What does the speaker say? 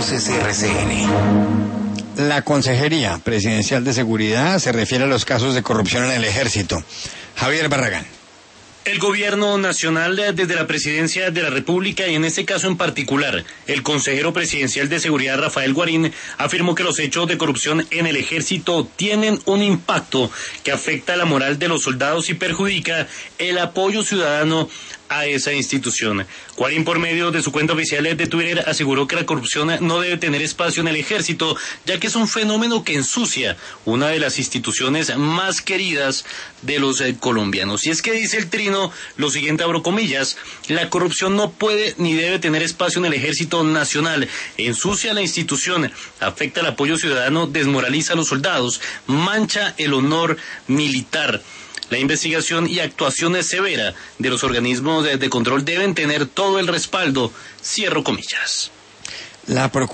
Voces RCN. La Consejería Presidencial de Seguridad se refiere a los casos de corrupción en el Ejército. Javier Barragán. El gobierno nacional, desde la presidencia de la República y en este caso en particular, el consejero presidencial de seguridad Rafael Guarín afirmó que los hechos de corrupción en el ejército tienen un impacto que afecta la moral de los soldados y perjudica el apoyo ciudadano a esa institución. Guarín, por medio de su cuenta oficial de Twitter, aseguró que la corrupción no debe tener espacio en el ejército, ya que es un fenómeno que ensucia una de las instituciones más queridas de los colombianos. Y es que dice el Trino lo siguiente, abro comillas: la corrupción no puede ni debe tener espacio en el ejército nacional, ensucia la institución, afecta el apoyo ciudadano, desmoraliza a los soldados, mancha el honor militar. La investigación y actuación severa de los organismos de control deben tener todo el respaldo, cierro comillas. La